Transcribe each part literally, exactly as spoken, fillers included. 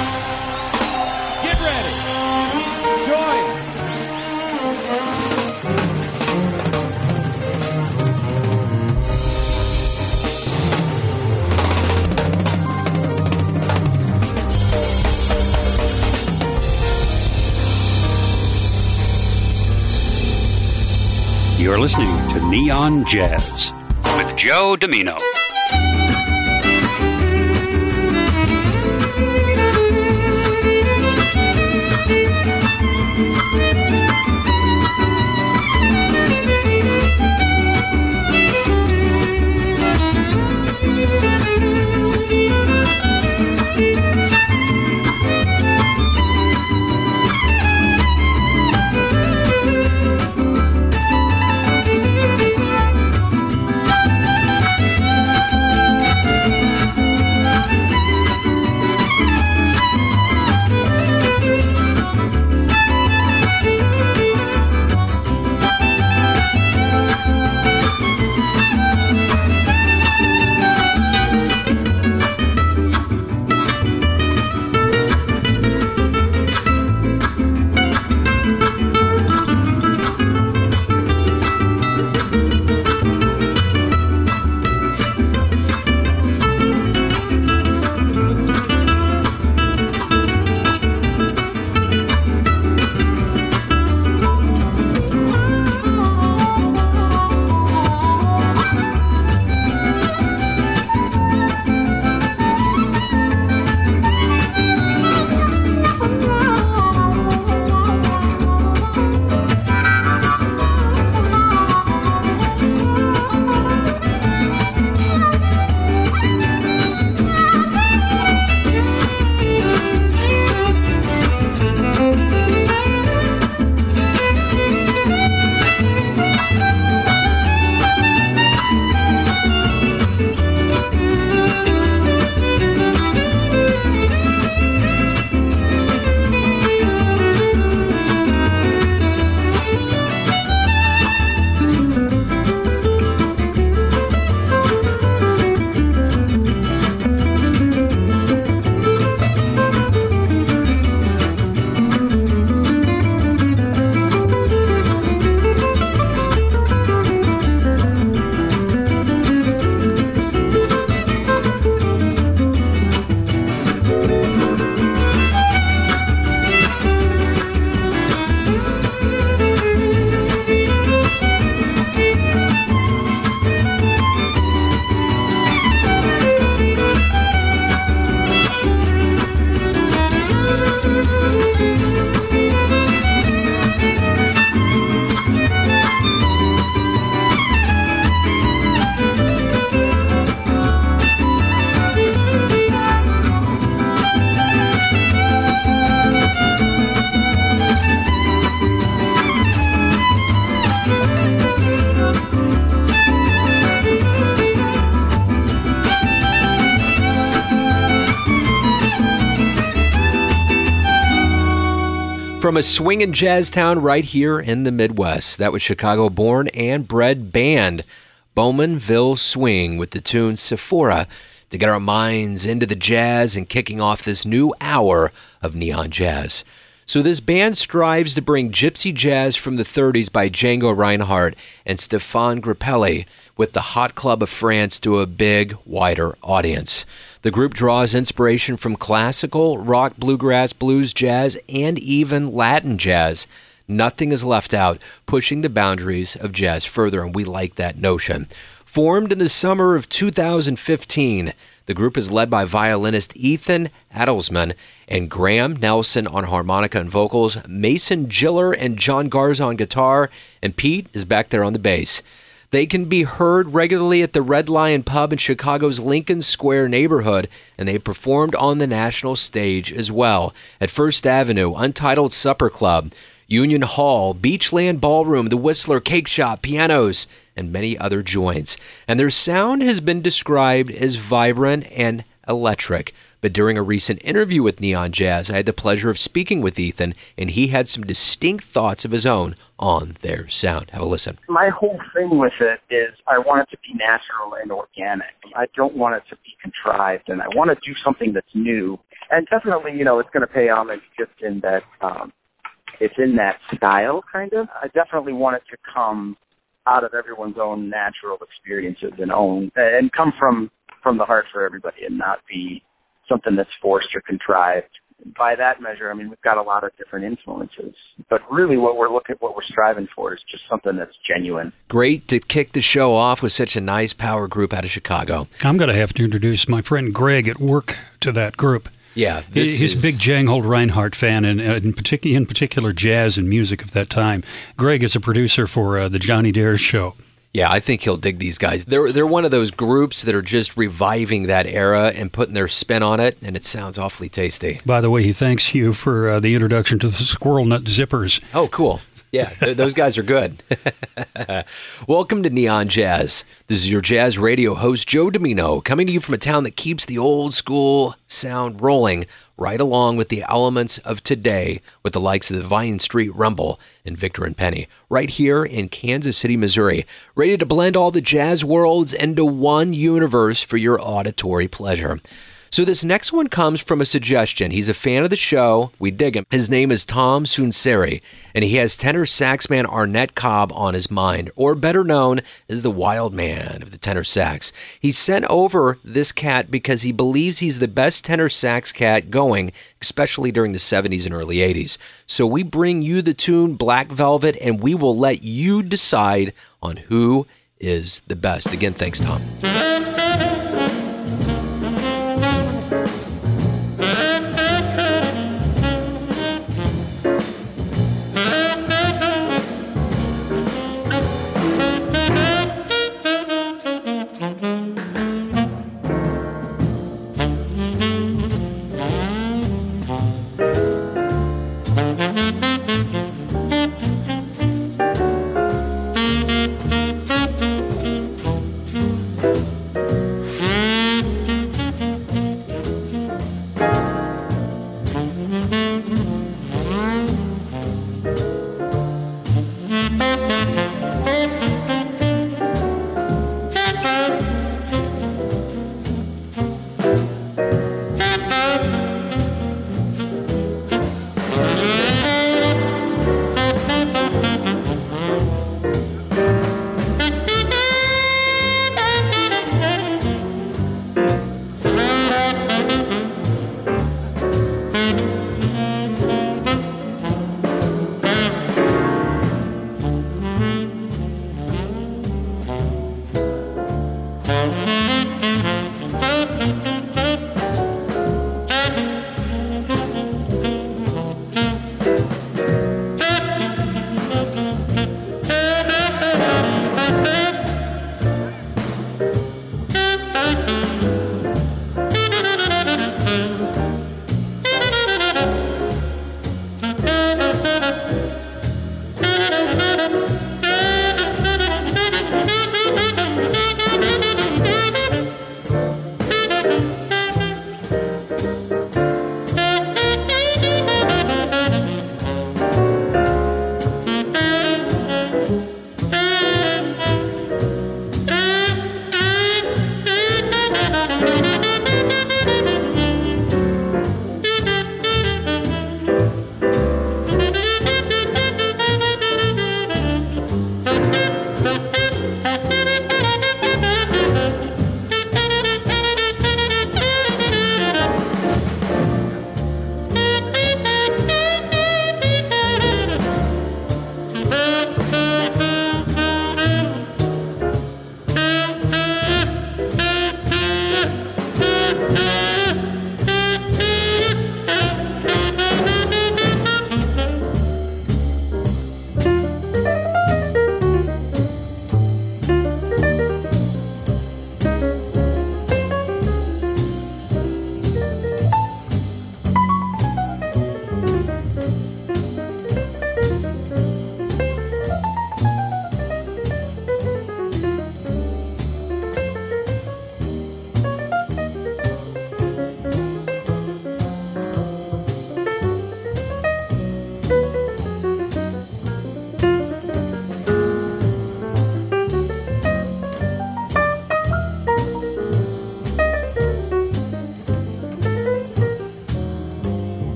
Get ready. Join. You're listening to Neon Jazz with Joe Domino. From a swinging jazz town right here in the Midwest, that was Chicago-born and bred band Bowmanville Swing with the tune Sephora to get our minds into the jazz and kicking off this new hour of Neon Jazz. So this band strives to bring gypsy jazz from the thirties by Django Reinhardt and Stéphane Grappelli with the Hot Club of France to a big, wider audience. The group draws inspiration from classical, rock, bluegrass, blues, jazz, and even Latin jazz. Nothing is left out, pushing the boundaries of jazz further, and we like that notion. Formed in the summer of two thousand fifteen, the group is led by violinist Ethan Adelsman and Graham Nelson on harmonica and vocals, Mason Giller and John Garza on guitar, and Pete is back there on the bass. They can be heard regularly at the Red Lion Pub in Chicago's Lincoln Square neighborhood, and they performed on the national stage as well at First Avenue, Untitled Supper Club, Union Hall, Beachland Ballroom, The Whistler, Cake Shop, Pianos, and many other joints. And their sound has been described as vibrant and electric. But during a recent interview with Neon Jazz, I had the pleasure of speaking with Ethan, and he had some distinct thoughts of his own on their sound. Have a listen. My whole thing with it is I want it to be natural and organic. I don't want it to be contrived, and I want to do something that's new and definitely, you know, it's going to pay homage just in that um, it's in that style, kind of. I definitely want it to come out of everyone's own natural experiences and own, and come from, from the heart for everybody and not be something that's forced or contrived. By that measure, I mean, we've got a lot of different influences, but really what we're looking, what we're striving for is just something that's genuine. Great to kick the show off with such a nice power group out of Chicago. I'm going to have to introduce my friend Greg at work to that group. Yeah, this he's is... a big Janghold Reinhardt fan, and uh, in, particular, in particular jazz and music of that time. Greg is a producer for uh, the Johnny Dare Show. Yeah, I think he'll dig these guys. They're they're one of those groups that are just reviving that era and putting their spin on it, and it sounds awfully tasty. By the way, he thanks you for uh, the introduction to the Squirrel Nut Zippers. Oh, cool. Yeah, th- those guys are good. Welcome to Neon Jazz. This is your jazz radio host, Joe Domino, coming to you from a town that keeps the old school sound rolling right along with the elements of today with the likes of the Vine Street Rumble and Victor and Penny, right here in Kansas City, Missouri, ready to blend all the jazz worlds into one universe for your auditory pleasure. So this next one comes from a suggestion. He's a fan of the show. We dig him. His name is Tom Sunseri, and he has tenor sax man Arnett Cobb on his mind, or better known as the wild man of the tenor sax. He sent over this cat because he believes he's the best tenor sax cat going, especially during the seventies and early eighties. So we bring you the tune Black Velvet, and we will let you decide on who is the best. Again, thanks, Tom.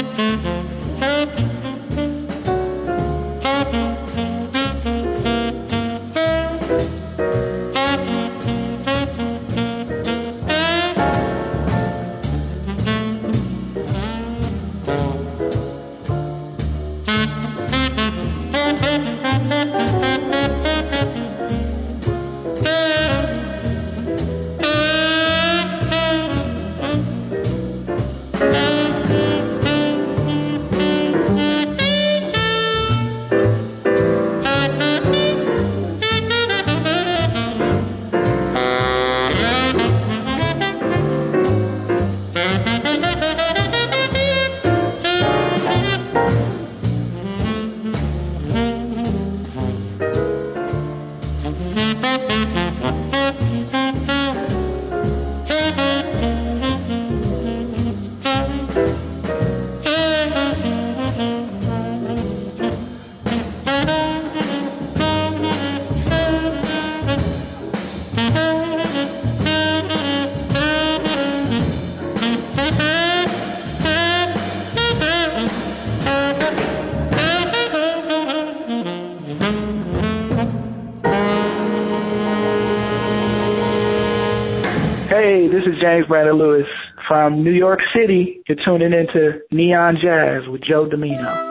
Hey, this is James Brandon Lewis from New York City. You're tuning into Neon Jazz with Joe Domino.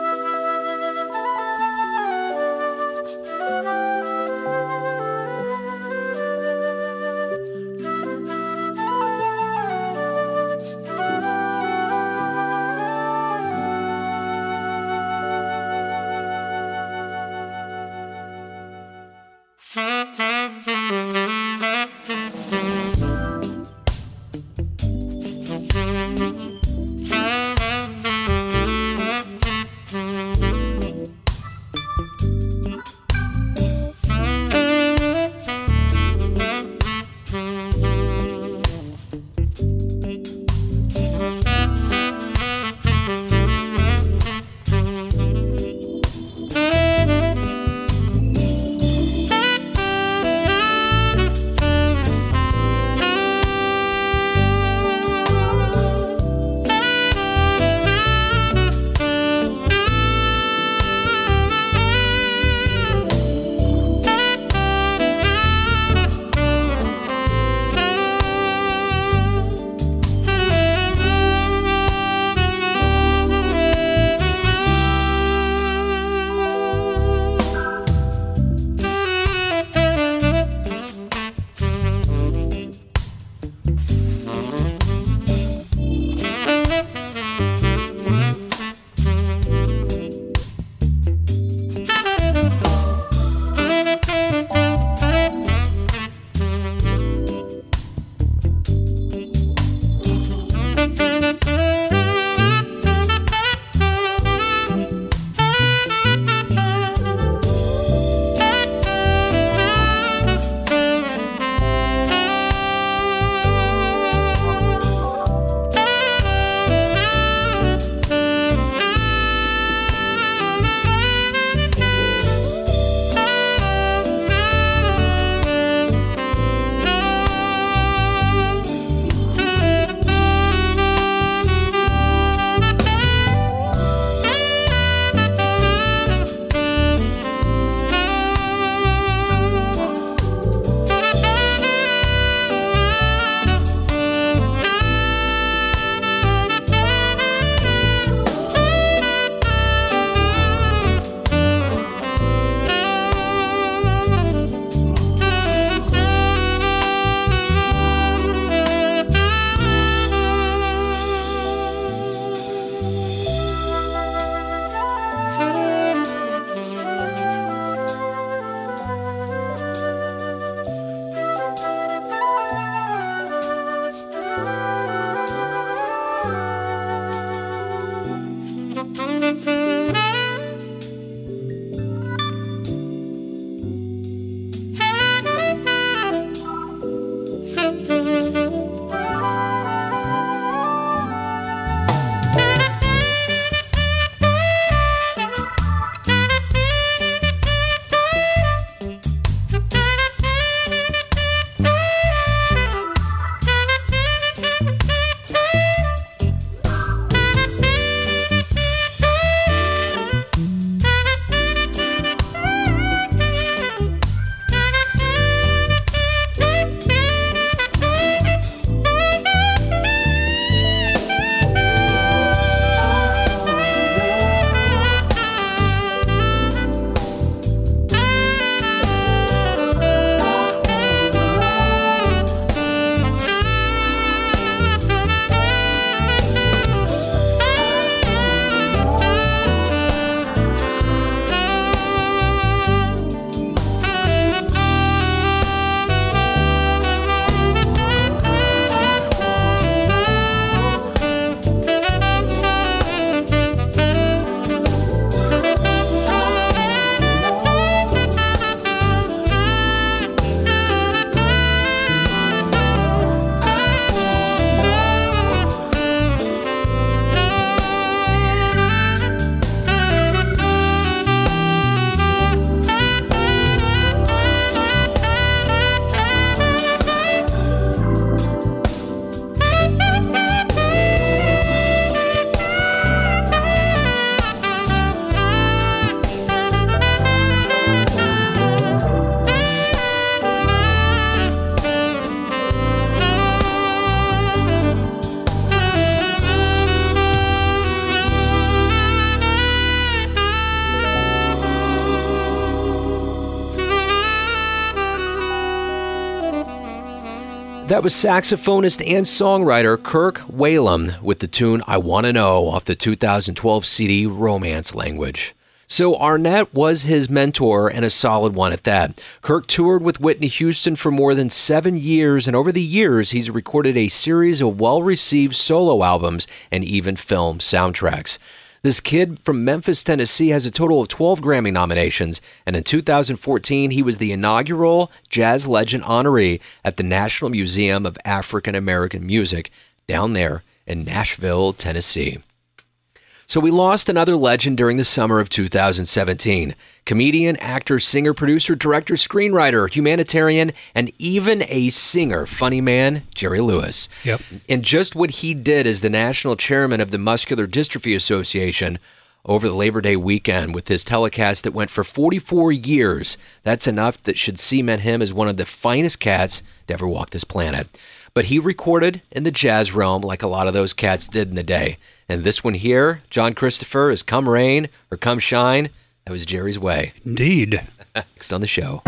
That was saxophonist and songwriter Kirk Whalum with the tune I Wanna Know off the two thousand twelve C D Romance Language. So Arnett was his mentor, and a solid one at that. Kirk toured with Whitney Houston for more than seven years, and over the years he's recorded a series of well-received solo albums and even film soundtracks. This kid from Memphis, Tennessee has a total of twelve Grammy nominations, and in two thousand fourteen he was the inaugural Jazz Legend honoree at the National Museum of African American Music down there in Nashville, Tennessee. So we lost another legend during the summer of two thousand seventeen. Comedian, actor, singer, producer, director, screenwriter, humanitarian, and even a singer, funny man, Jerry Lewis. Yep. And just what he did as the national chairman of the Muscular Dystrophy Association over the Labor Day weekend with his telecast that went for forty-four years, that's enough that should cement him as one of the finest cats to ever walk this planet. But he recorded in the jazz realm like a lot of those cats did in the day. And this one here, John Christopher, is Come Rain or Come Shine. That was Jerry's way. Indeed. Next on the show.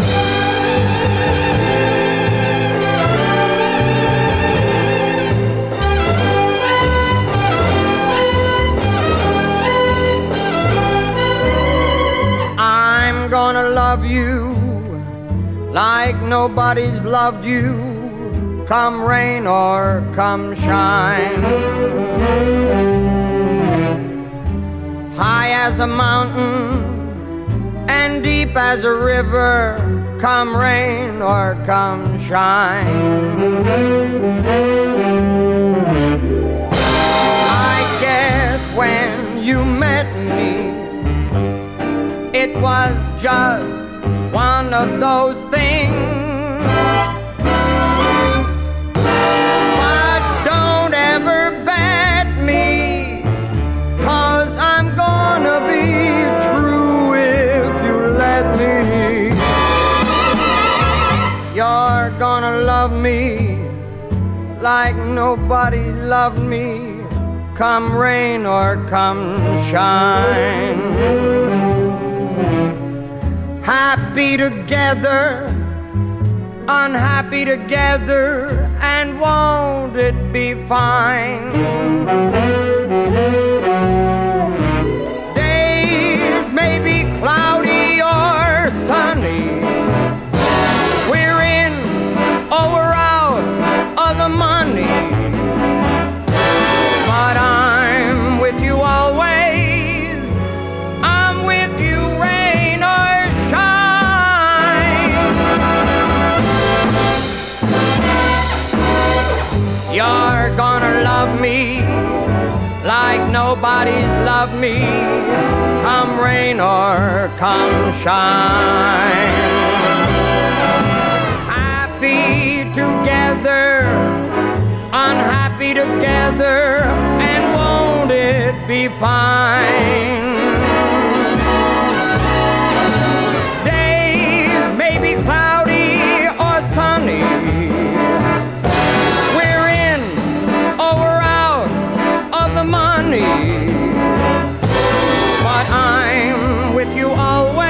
I'm gonna love you like nobody's loved you. Come rain or come shine. High as a mountain and deep as a river. Come rain or come shine. I guess when you met me, it was just one of those things. You're gonna love me like nobody loved me. Come rain or come shine. Happy together, unhappy together, and won't it be fine? Days may be cloudy or sunny. Oh, we're out of the money, but I'm with you always. I'm with you, rain or shine. You're gonna love me like nobody's loved me. Come rain or come shine. Together, unhappy together, and won't it be fine? Days may be cloudy or sunny. We're in or we're out of the money, but I'm with you always.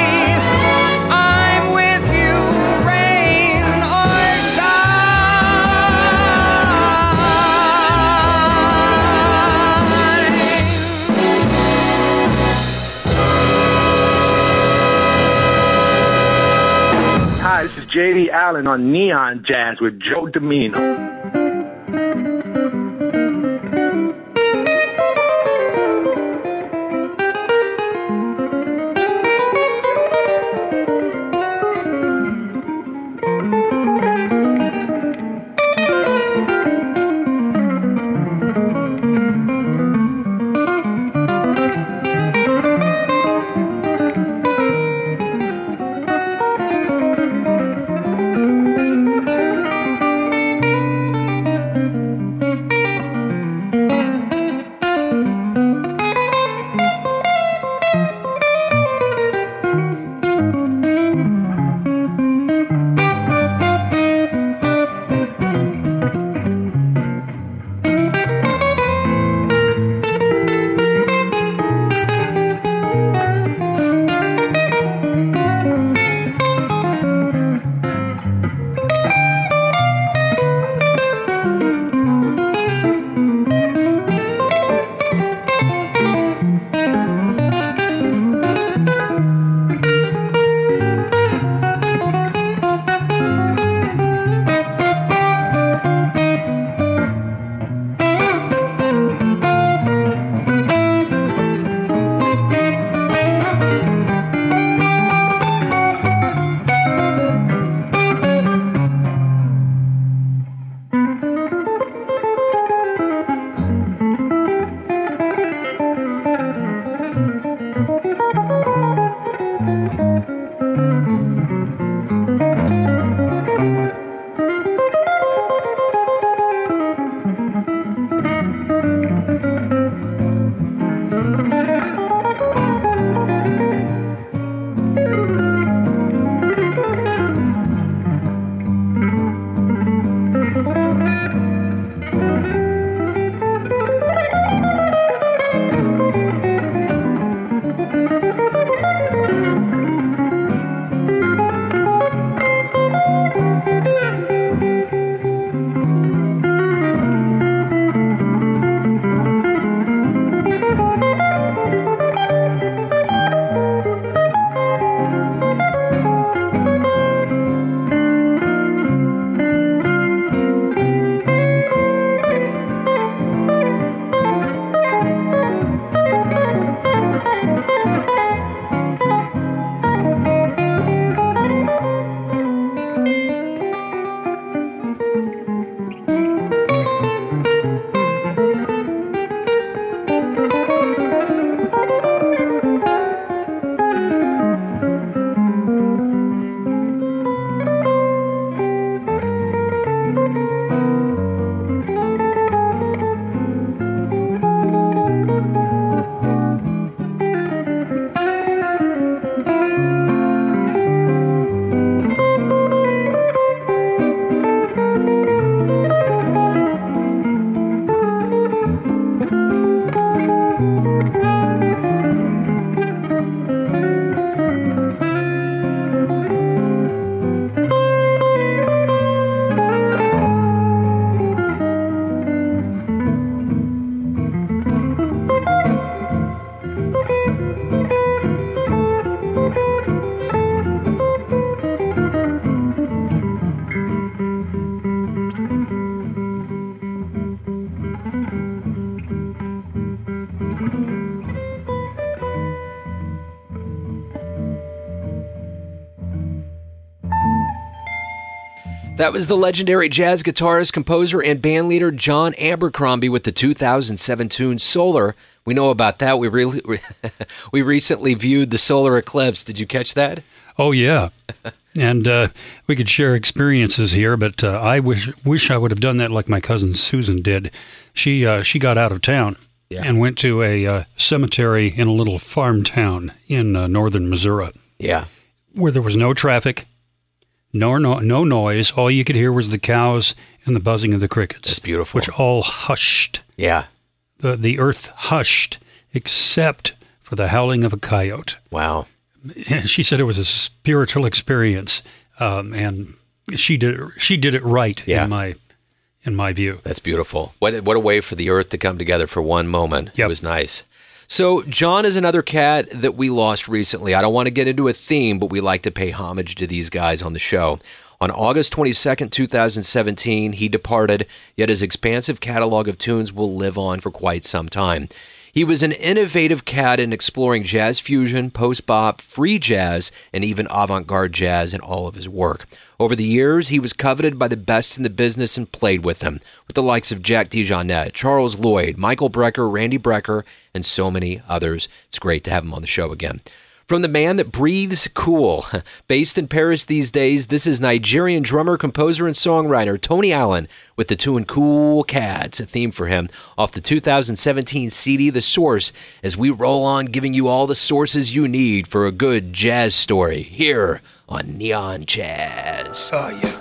This is J D Allen on Neon Jazz with Joe Domino. That was the legendary jazz guitarist, composer, and bandleader John Abercrombie with the two thousand seven tune Solar. We know about that. We really we recently viewed the solar eclipse. Did you catch that? Oh, yeah. And uh, we could share experiences here, but uh, I wish wish I would have done that like my cousin Susan did. She uh, she got out of town Yeah. and went to a uh, cemetery in a little farm town in uh, northern Missouri Yeah. where there was no traffic, no, no no noise. All you could hear was the cows and the buzzing of the crickets. That's beautiful. Which all hushed. Yeah. The, the earth hushed except for the howling of a coyote. Wow. And she said it was a spiritual experience, um, and she did it, she did it right Yeah. in my in my view. That's beautiful. What what a way for the earth to come together for one moment. Yep. It was nice. So John is another cat that we lost recently. I don't want to get into a theme, but we like to pay homage to these guys on the show. On August twenty-second, two thousand seventeen, he departed, yet his expansive catalog of tunes will live on for quite some time. He was an innovative cat in exploring jazz fusion, post-bop, free jazz, and even avant-garde jazz in all of his work. Over the years, he was coveted by the best in the business and played with them, with the likes of Jack DeJohnette, Charles Lloyd, Michael Brecker, Randy Brecker, and so many others. It's great to have him on the show again. From the man that breathes cool, based in Paris these days, this is Nigerian drummer, composer, and songwriter Tony Allen with the tune Cool Cats, a theme for him off the two thousand seventeen C D, The Source, as we roll on giving you all the sources you need for a good jazz story here on Neon Jazz. Oh, yeah.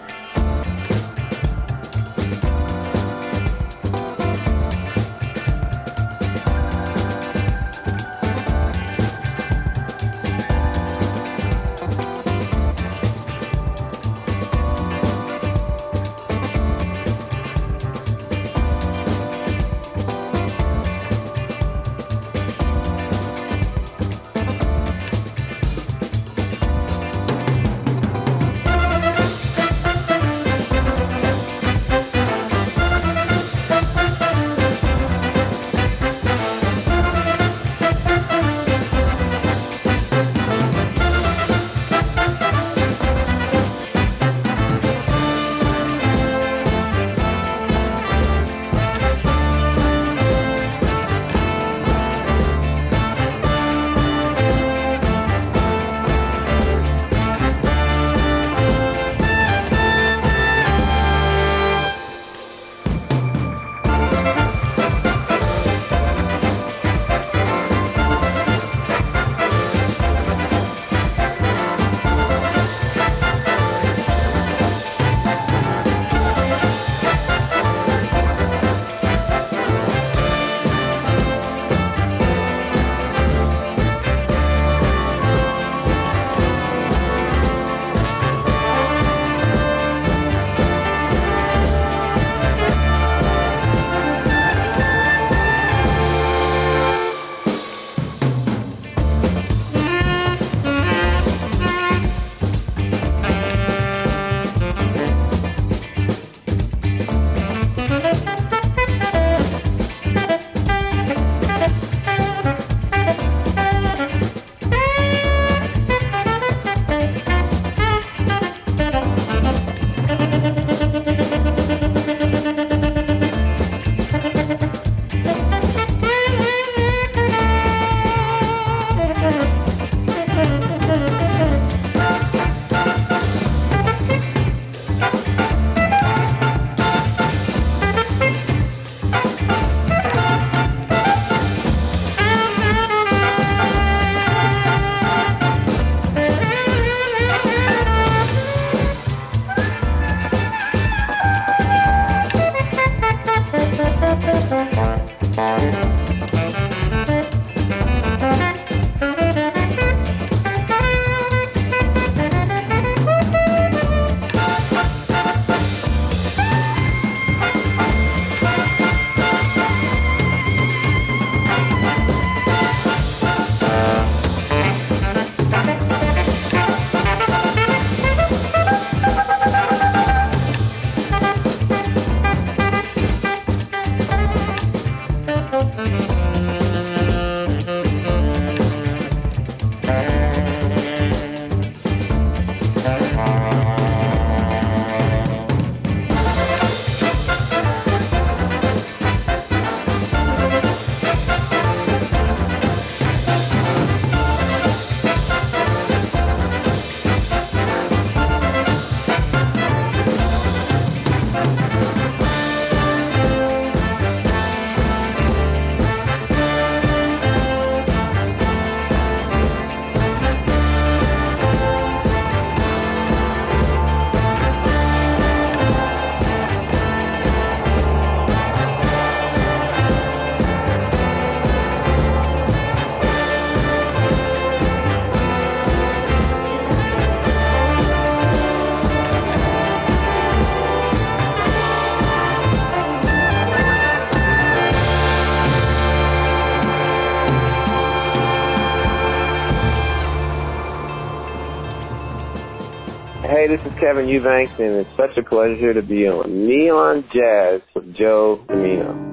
Hey, this is Kevin Eubanks, and it's such a pleasure to be on Neon Jazz with Joe Domino.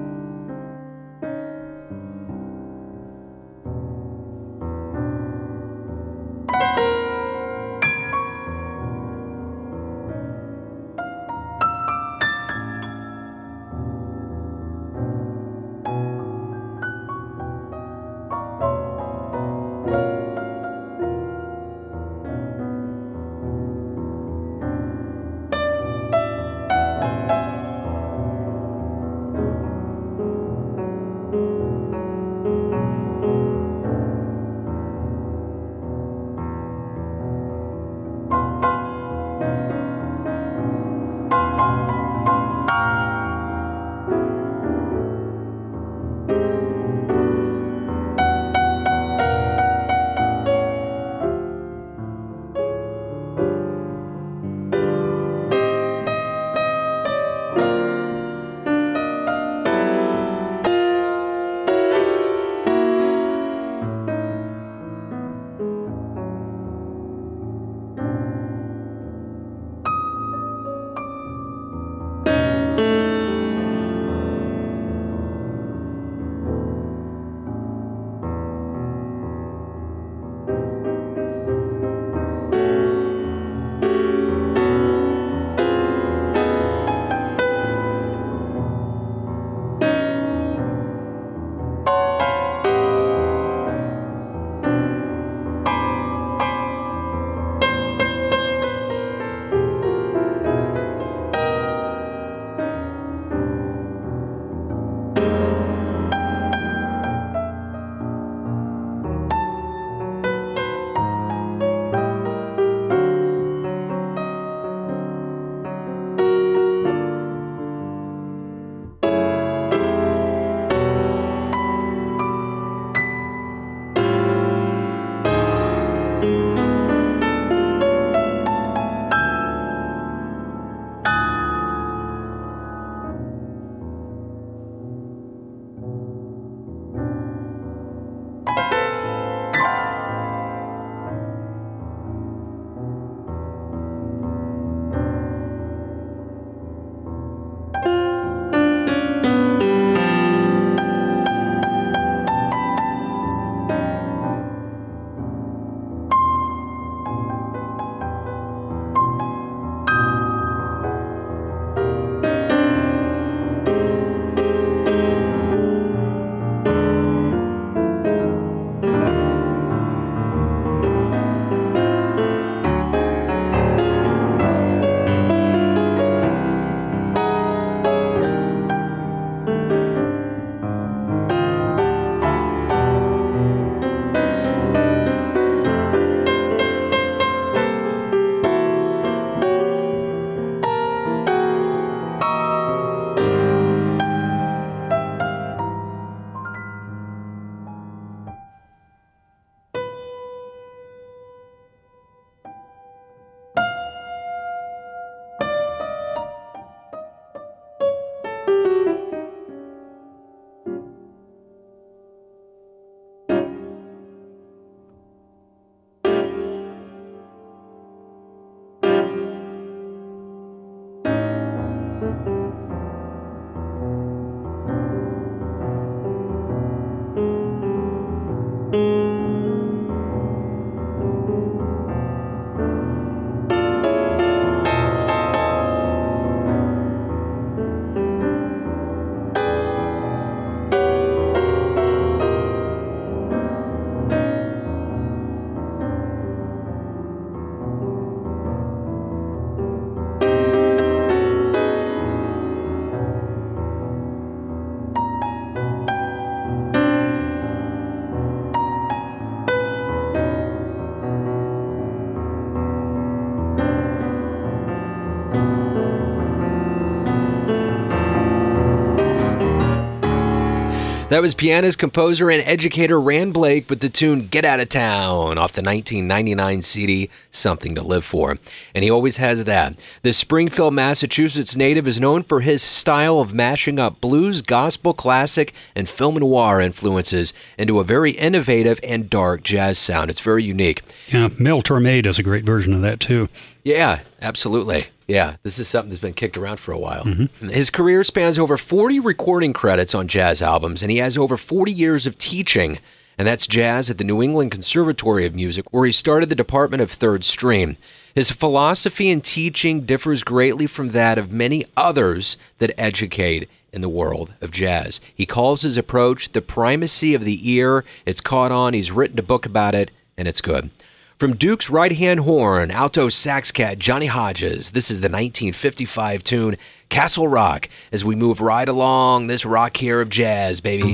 That was pianist, composer, and educator Rand Blake with the tune Get Out of Town off the nineteen ninety-nine C D Something to Live For. And he always has that. The Springfield, Massachusetts native is known for his style of mashing up blues, gospel, classic, and film noir influences into a very innovative and dark jazz sound. It's very unique. Yeah, Mel Torme does a great version of that, too. Yeah, absolutely. Yeah, this is something that's been kicked around for a while. Mm-hmm. His career spans over forty recording credits on jazz albums, and he has over forty years of teaching, and that's jazz at the New England Conservatory of Music, where he started the Department of Third Stream. His philosophy in teaching differs greatly from that of many others that educate in the world of jazz. He calls his approach the primacy of the ear. It's caught on. He's written a book about it, and it's good. From Duke's right-hand horn, alto sax cat Johnny Hodges, this is the nineteen fifty-five tune Castle Rock, as we move right along this rock here of jazz, baby.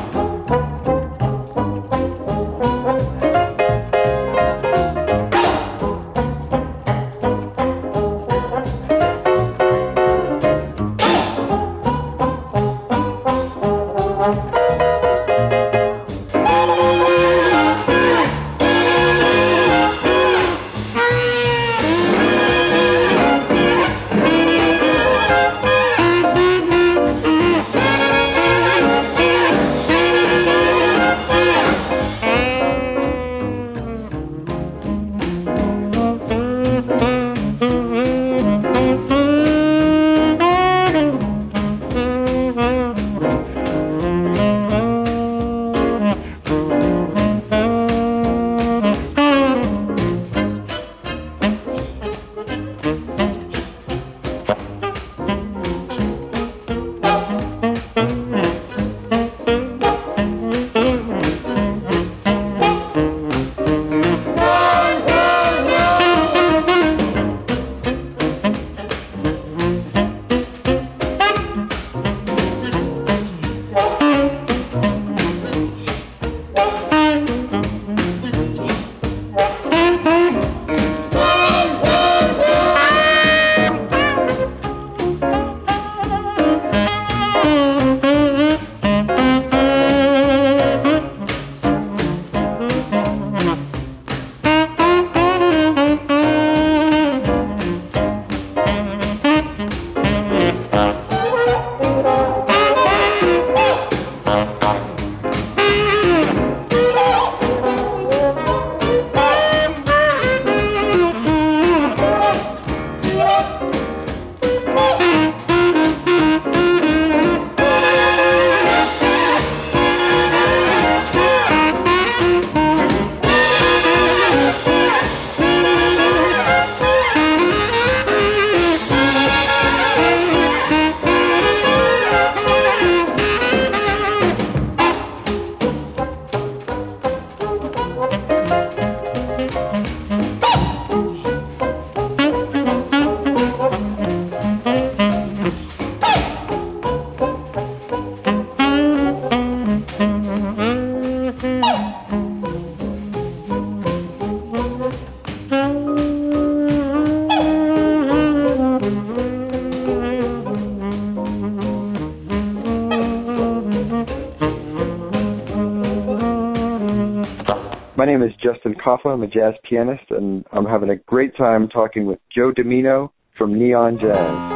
My name is Justin Koffa. I'm a jazz pianist, and I'm having a great time talking with Joe Domino from Neon Jazz.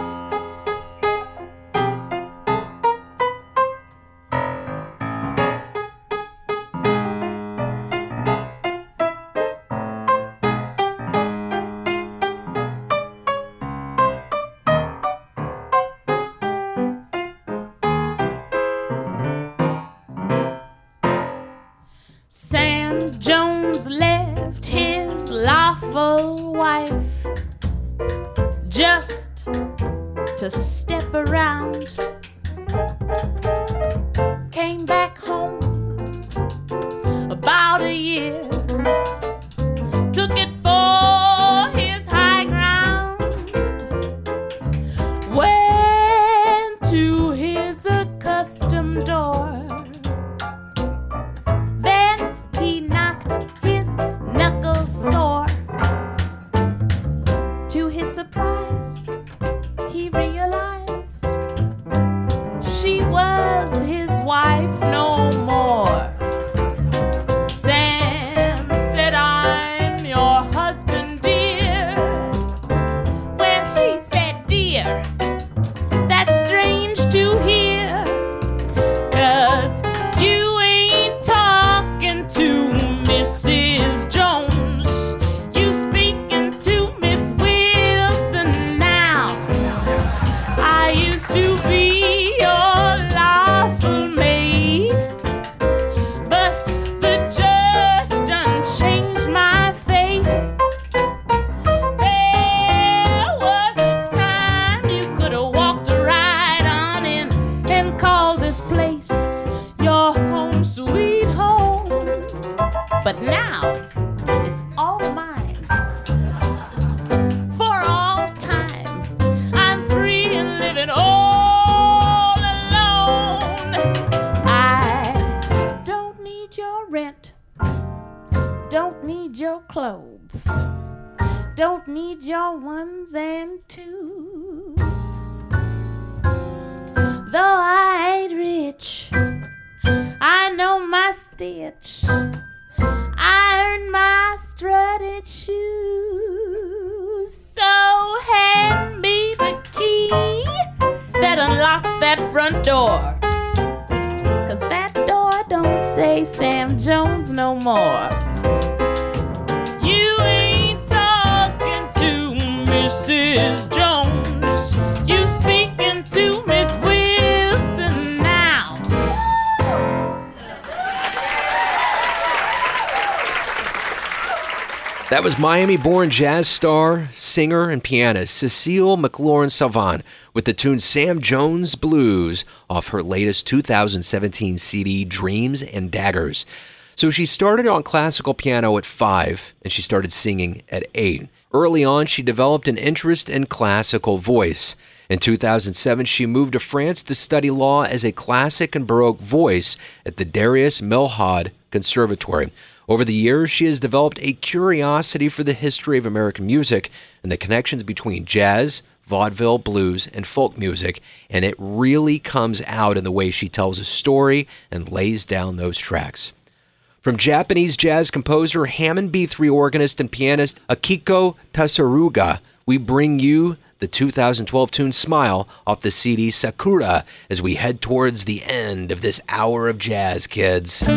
Sam Jones left his lawful wife just to step around. Came back home about a year, took it for his high ground, went to his accustomed door. Sore. To his surprise, he realized she was but now it's all mine. For all time, I'm free and living all alone. I don't need your rent, don't need your clothes, don't need your ones and twos. Though I ain't rich, I know my stitch. I earn my strutted shoes. So hand me the key that unlocks that front door, 'cause that door don't say Sam Jones no more. You ain't talking to Missus Jones, you speaking to Miss Wilson now. That was Miami-born jazz star, singer, and pianist Cecile McLaurin-Salvant with the tune Sam Jones Blues off her latest two thousand seventeen C D, Dreams and Daggers. So she started on classical piano at five, and she started singing at eight. Early on, she developed an interest in classical voice. In two thousand seven, she moved to France to study law as a classic and Baroque voice at the Darius Milhaud Conservatory. Over the years, she has developed a curiosity for the history of American music and the connections between jazz, vaudeville, blues, and folk music, and it really comes out in the way she tells a story and lays down those tracks. From Japanese jazz composer, Hammond B three organist, and pianist Akiko Tsuruga, we bring you the two thousand twelve tune Smile off the C D Sakura as we head towards the end of this hour of jazz, kids.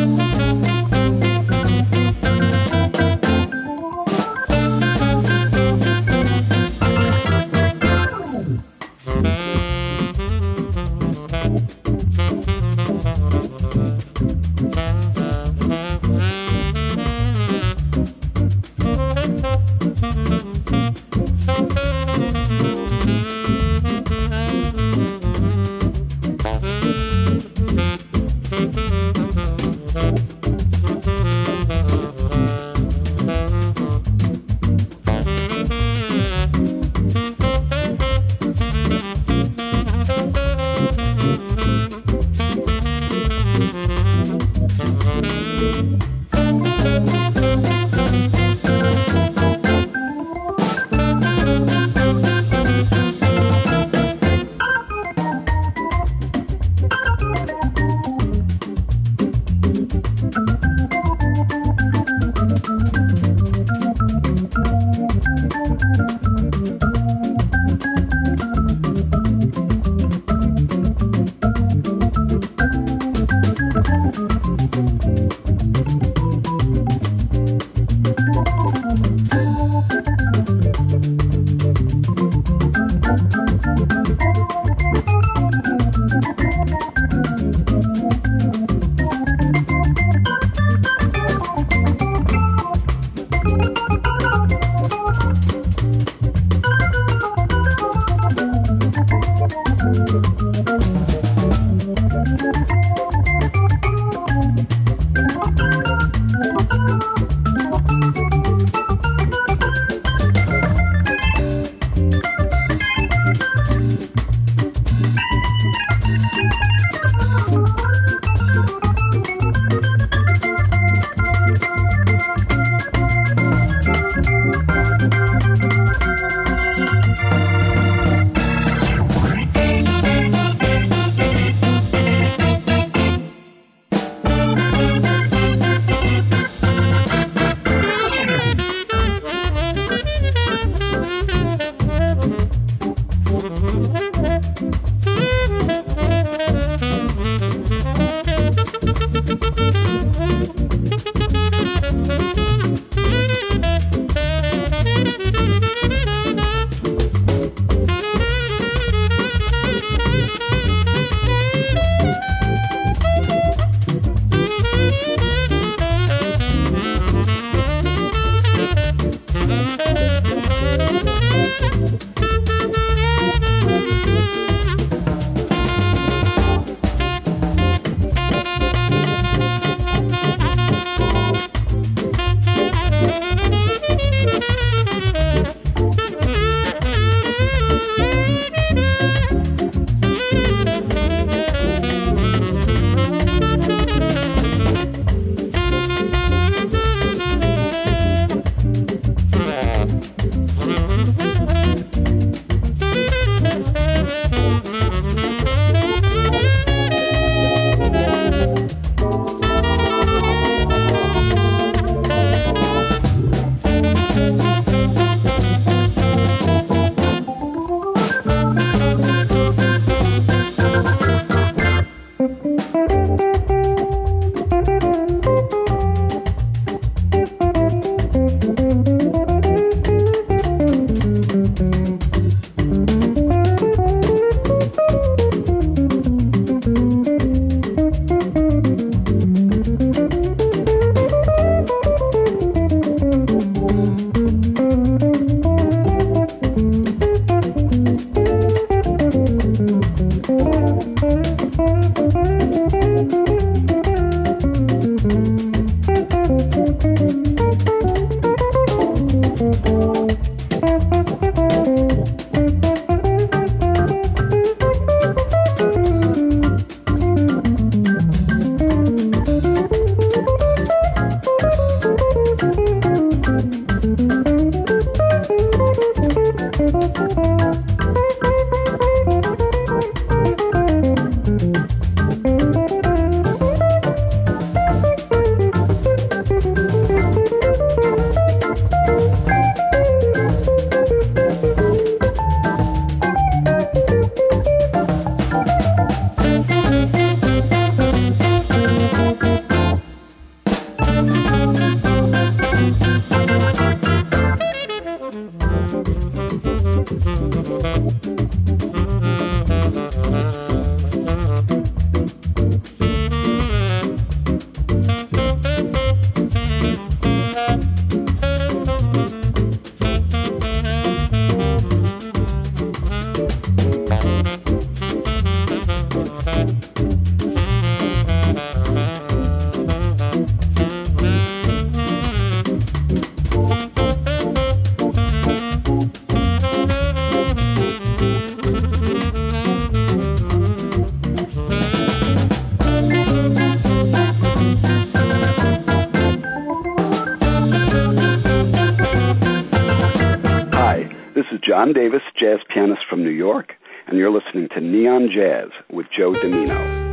John Davis, jazz pianist from New York, and you're listening to Neon Jazz with Joe Dimino.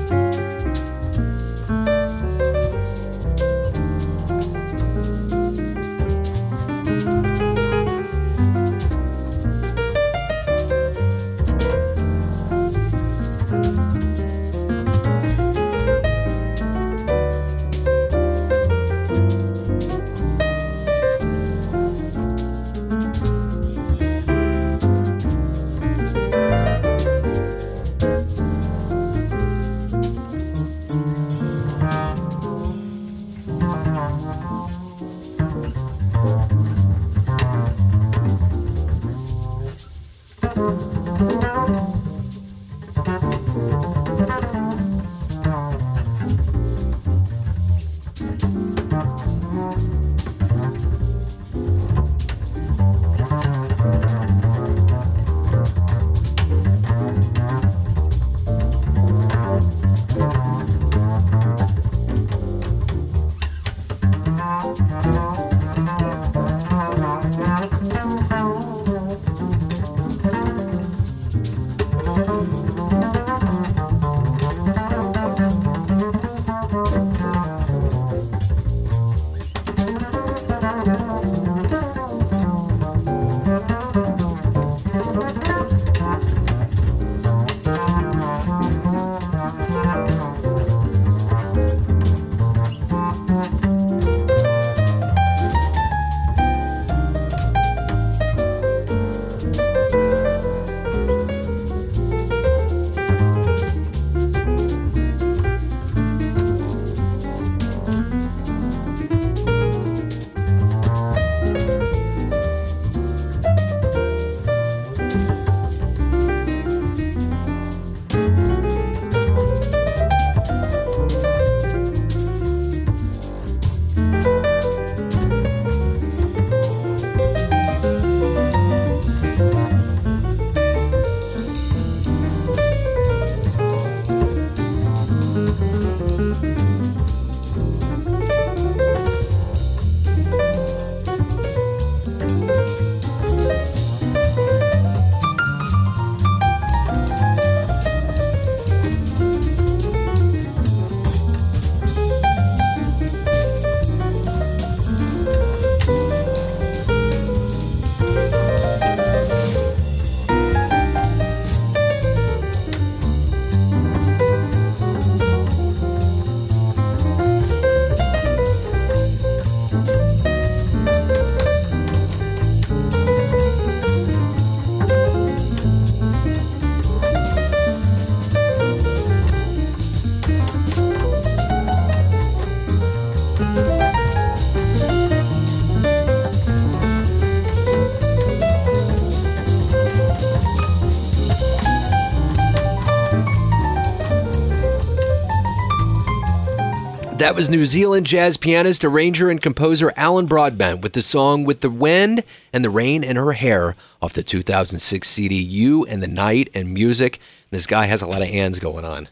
That was New Zealand jazz pianist, arranger, and composer Alan Broadbent with the song With the Wind and the Rain in Her Hair off the two thousand six C D You and the Night and Music. This guy has a lot of hands going on.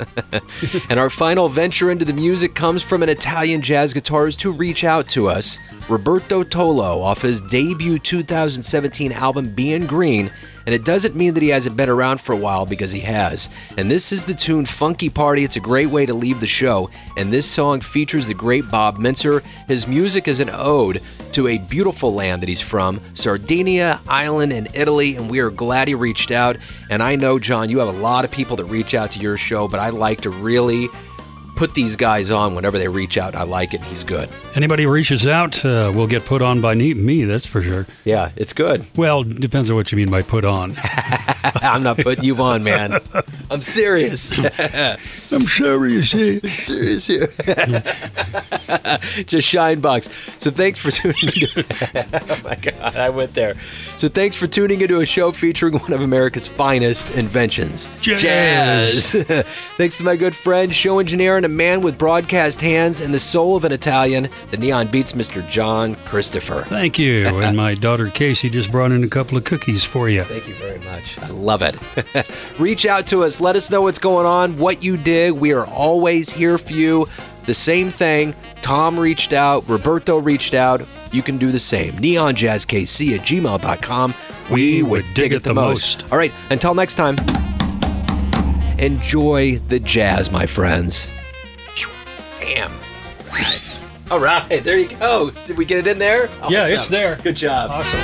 And our final venture into the music comes from an Italian jazz guitarist who reached out to us, Roberto Tolo, off his debut two thousand seventeen album Being Green. And it doesn't mean that he hasn't been around for a while, because he has. And this is the tune Funky Party. It's a great way to leave the show. And this song features the great Bob Mintzer. His music is an ode to a beautiful land that he's from, Sardinia, Ireland, and Italy. And we are glad he reached out. And I know, John, you have a lot of people that reach out to your show, but I like to really put these guys on whenever they reach out. I like it. He's good. Anybody who reaches out uh, will get put on by me, that's for sure. Yeah, it's good. Well, depends on what you mean by put on. I'm not putting you on, man. I'm serious. I'm serious here. serious here. Just shine box. So thanks for tuning in. Oh my God, I went there. So thanks for tuning into a show featuring one of America's finest inventions. Jazz. Jazz. Thanks to my good friend, show engineer, and a man with broadcast hands and the soul of an Italian, the Neon Beats, Mister John Christopher. Thank you. And my daughter Casey just brought in a couple of cookies for you. Thank you very much. I love it. Reach out to us. Let us know what's going on, what you dig. We are always here for you. The same thing. Tom reached out. Roberto reached out. You can do the same. neon jazz k c at gmail dot com. we would dig it the most. All right, until next time, enjoy the jazz, my friends. Bam. All right, there you go. Did we get it in there? Awesome. Yeah, it's there. Good job. Awesome.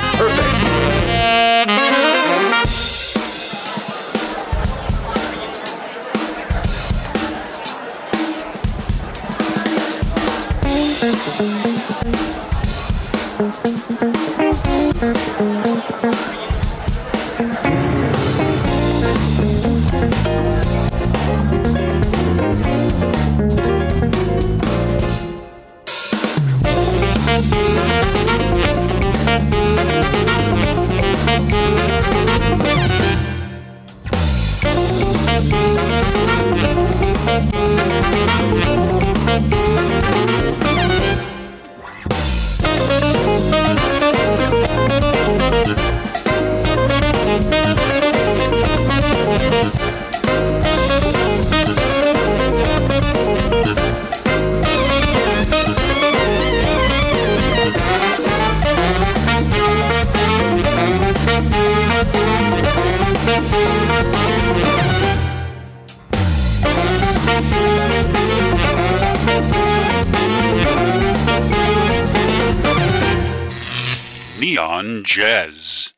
Neon Jazz.